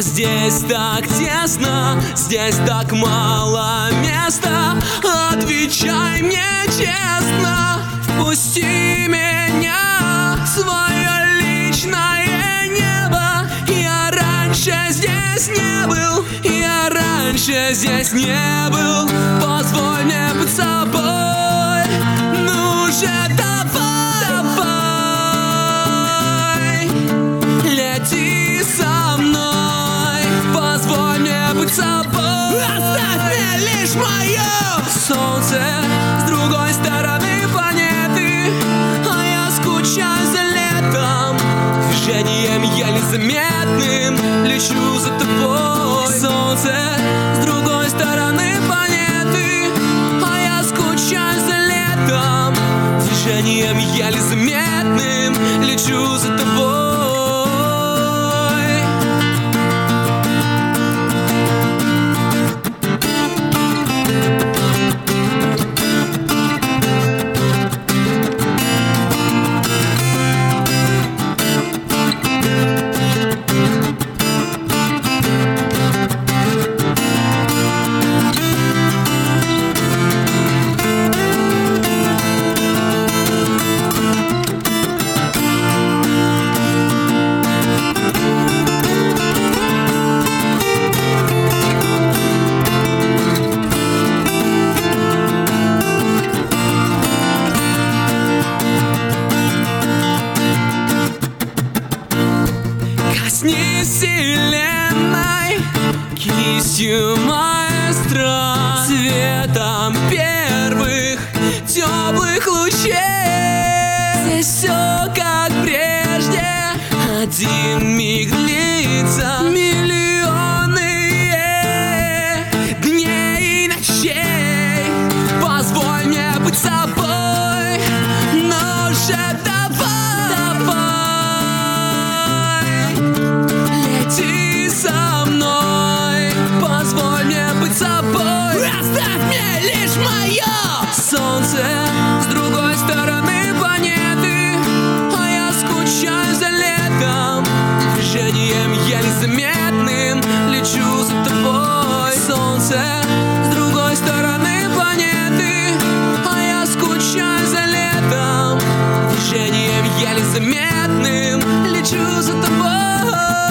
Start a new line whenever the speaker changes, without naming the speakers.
здесь так тесно, здесь так мало места. Отвечай мне честно, впусти меня в свое личное небо. Я раньше здесь не был, я раньше здесь не был. Позволь мне быть собой, ну же давай, давай, лети со мной. Позволь мне быть собой, оставь мне лишь мое солнце с другой стороны планеты. А я скучаю за летом, движением еле заметным лечу за тобой. Солнце с другой стороны планеты, а я скучаю за летом, движением еле заметным лечу за тобой. Коснись вселенной кистью маэстро, цветом первых теплых лучей. Здесь все как прежде, один миг длится миллионы дней и ночей. Позволь мне быть собой, но же давай, давай, лети со мной. Позволь мне быть собой, оставь мне лишь мое солнце с другой стороны планеты. А я скучаю за летом, движением еле заметным лечу за тобой. Солнце с другой стороны планеты, а я скучаю за летом, движением еле заметным лечу за тобой.